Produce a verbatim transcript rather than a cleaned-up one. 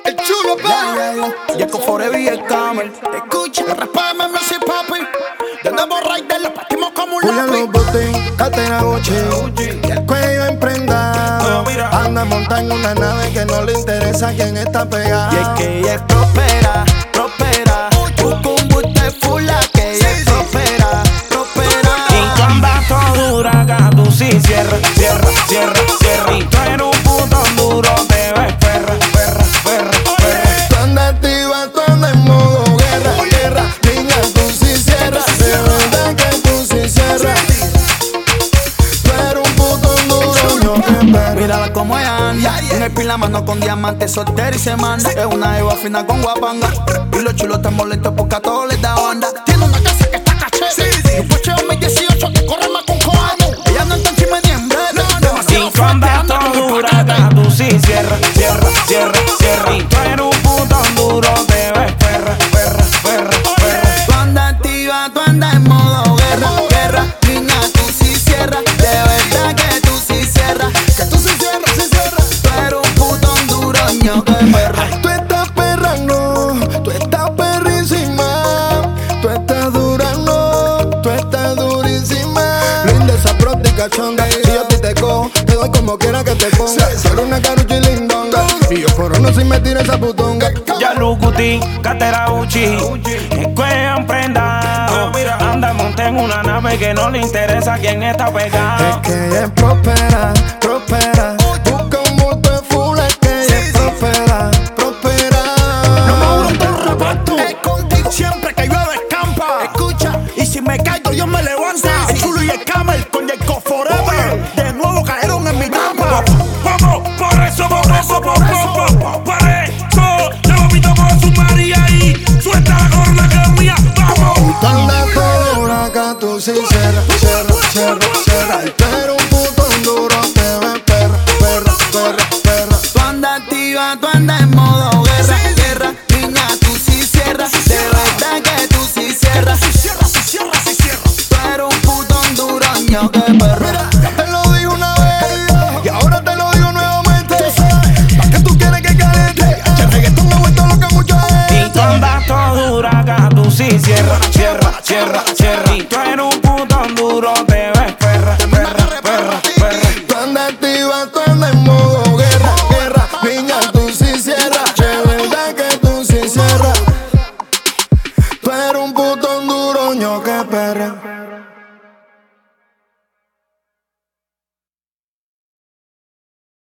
El chulo, pa. Yeco Forever y el Camel. Escucha, respáame, Messi, papi. De nuevo Raider, lo partimos como un Julián lápiz. los botes, cartera Gucci y el cuello emprendado. Anda monta en una nave que no le interesa quién está pegado. Y es que ella es próspera, próspera. Busca un buste full, que ella es próspera, próspera. Y tú andas todo dura, tú sí cierra, cierra, cierra, cierra. Y tú eres un puto duro, te ves perra, perra, perra, perra. Tú andas activa, tú andas en modo guerra, guerra. Niña, tú sí cierras, de verdad que tú sí cierras. Tú eres un puto duro, yo te espero. Mírala como ella anda, en el pin la mano con diamantes, soltera y se manda. Es una eva fina con guapanga. Y los chulos están molestos porque a todos les da onda. Tiene una casa que está caché. Y un coche dos mil dieciocho que corre más con cojones. Ella no está encima ni en breve. Y tú andas todo dura, tú sí cierra, cierra, cierra, cierra. Y tú eres un puto duro, te ves perra, perra, perra, perra. Tú andas activa, tú andas en modo guerra, guerra. Niña, tú sí cierras, de verdad que tú sí cierras. Que tú sí cierras, sí cierras. Tú eres un puto duroño que perra. Tú estás perrando, tú estás perrísima. Tú estás durando, tú estás durísima. Linda esa prótica chonga. Si yo a ti te cojo, te doy como quiera que te ponga. Ser una carucha y lindonga. Y yo corono si me tira esa putonga. Ya Lucuti, cartera Gucci, el cuello emprendado. Anda, monte en una nave que no le interesa quién está Es pegado. que ella es próspera, próspera. Busca un bulto de full, es que ella es próspera, próspera. No me abro todo el reparto. Es contigo siempre que llueve escampa. Escucha, y si me caigo Dios me levanta. El chulo y el Camel con Yeco Forever. De nuevo cayeron en mi trampa. Vamos, por eso, por eso, por eso, por eso. Yo lo invito por su María y suelta la gorda que es mía. Vamos. Tú andas por acá, tú sí cierra, cierra, cierra, cierra. Y tú eres un puto duro, te ves perra, perra, perra, perra. Tú andas activa, tú andas en modo guerra, guerra. Niña, tú sí cierras, de verdad que tú sí cierras. Si cierras, si cierras, si cierras. Tú eres un puto duroño que perra. Mira, ya te lo digo una vez y ahora te lo digo nuevamente. ¿Para qué tú quieres que caliente? El reggaetón me ha vuelto lo que mucha Y gente. tú andas todo dura, tú sí cierra, cierra, cierra, cierra. Y tú eres un